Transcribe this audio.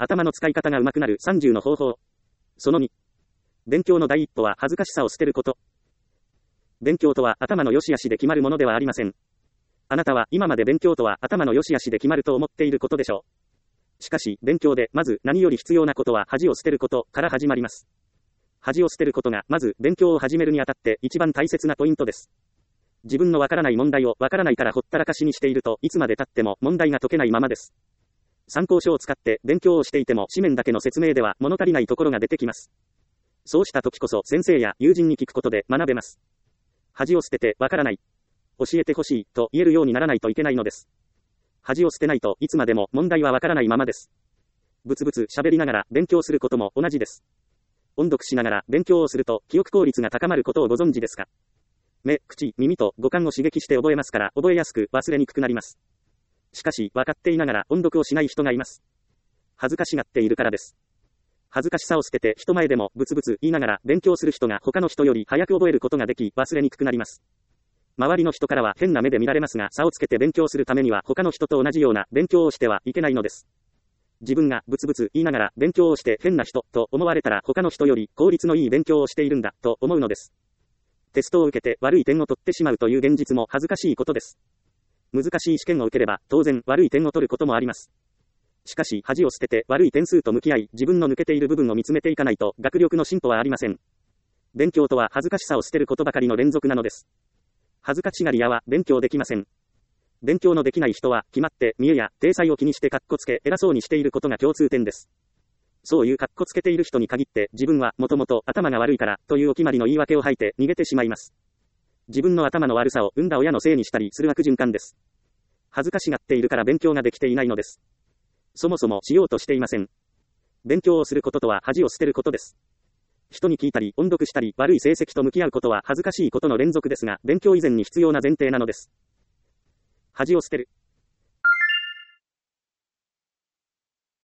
頭の使い方が上手くなる30の方法。その2。勉強の第一歩は恥ずかしさを捨てること。勉強とは頭の良し悪しで決まるものではありません。あなたは今まで勉強とは頭の良し悪しで決まると思っていることでしょう。しかし、勉強でまず何より必要なことは恥を捨てることから始まります。恥を捨てることがまず勉強を始めるにあたって一番大切なポイントです。自分のわからない問題をわからないからほったらかしにしているといつまで経っても問題が解けないままです。参考書を使って勉強をしていても紙面だけの説明では物足りないところが出てきます。そうした時こそ先生や友人に聞くことで学べます。恥を捨ててわからない。教えてほしいと言えるようにならないといけないのです。恥を捨てないといつまでも問題はわからないままです。ぶつぶつ喋りながら勉強することも同じです。音読しながら勉強をすると記憶効率が高まることをご存知ですか？目、口、耳と五感を刺激して覚えますから覚えやすく忘れにくくなります。しかし分かっていながら音読をしない人がいます。恥ずかしがっているからです。恥ずかしさを捨てて人前でもブツブツ言いながら勉強する人が他の人より早く覚えることができ忘れにくくなります。周りの人からは変な目で見られますが差をつけて勉強するためには他の人と同じような勉強をしてはいけないのです。自分がブツブツ言いながら勉強をして変な人と思われたら他の人より効率のいい勉強をしているんだと思うのです。テストを受けて悪い点を取ってしまうという現実も恥ずかしいことです。難しい試験を受ければ当然悪い点を取ることもあります。しかし恥を捨てて悪い点数と向き合い自分の抜けている部分を見つめていかないと学力の進歩はありません。勉強とは恥ずかしさを捨てることばかりの連続なのです。恥ずかしがり屋は勉強できません。勉強のできない人は決まって見栄や体裁を気にしてカッコつけ偉そうにしていることが共通点です。そういうカッコつけている人に限って自分はもともと頭が悪いからというお決まりの言い訳を吐いて逃げてしまいます。自分の頭の悪さを産んだ親のせいにしたりする悪循環です。恥ずかしがっているから勉強ができていないのです。そもそもしようとしていません。勉強をすることとは恥を捨てることです。人に聞いたり音読したり悪い成績と向き合うことは恥ずかしいことの連続ですが勉強以前に必要な前提なのです。恥を捨てる。